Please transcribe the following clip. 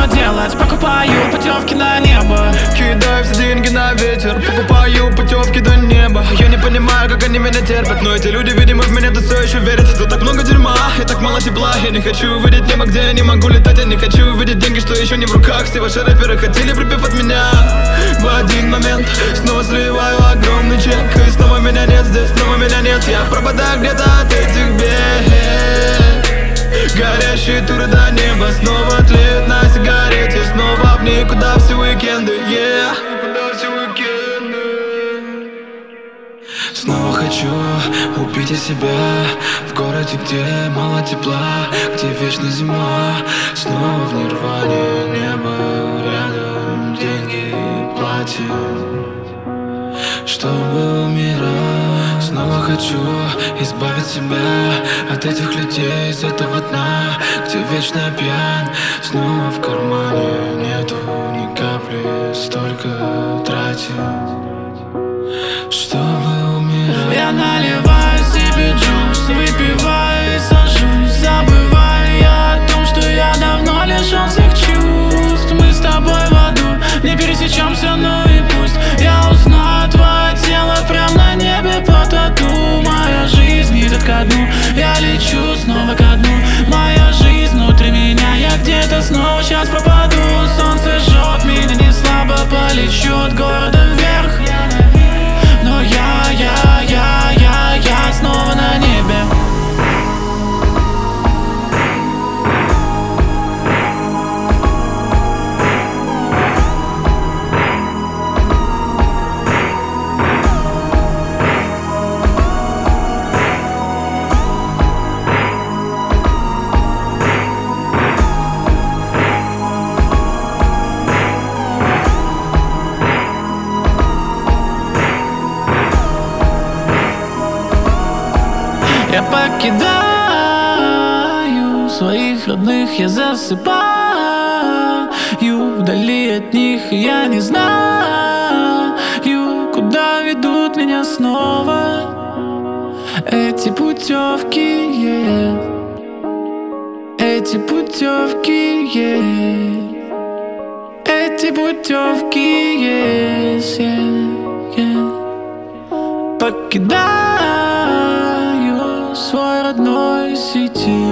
что делать, покупаю путевки на небо. Кидаю все деньги на ветер, покупаю путевки до неба. Я не понимаю, как они меня терпят, но эти люди, видимо, в меня-то все еще верят. Тут так много дерьма и так мало тепла. Я не хочу увидеть небо, где я не могу летать. Я не хочу увидеть деньги, что еще не в руках. Все ваши рэперы хотели припев от меня. В один момент снова срываю огромный чек, и снова меня нет здесь, снова меня нет. Я пропадаю где-то от этих бед. Горящие туры до неба снова тлеют на сигарете. Снова в никуда все уикенды, yeah. Снова хочу убить себя в городе, где мало тепла, где вечная зима. Снова в нирване, небо рядом, деньги платят, чтобы умирать. Снова хочу избавить себя от этих людей, из этого дна, где вечно пьян. Снова в кармане нету ни капли, столько тратил, чтобы умирать. Я наливаю себе джус, выпиваю и сажусь, забываю я о том, что я давно лишен всех чувств. Мы с тобой в аду не пересечемся, ну и пусть. Я узнаю твое тело прям на небе по тату. Моя жизнь идет ко дну, я лечу снова ко дну. Моя жизнь внутри меня, я где-то снова сейчас пропаду. Солнце жжет меня не слабо, полечу от города вверх. Но я снова на небе. Я покидаю своих родных, я засыпаю вдали от них, и я не знаю, куда ведут меня снова эти путевки, yeah. Эти путевки, yeah. Эти путевки, yes, yeah, yeah. Покидаю свой родной сети.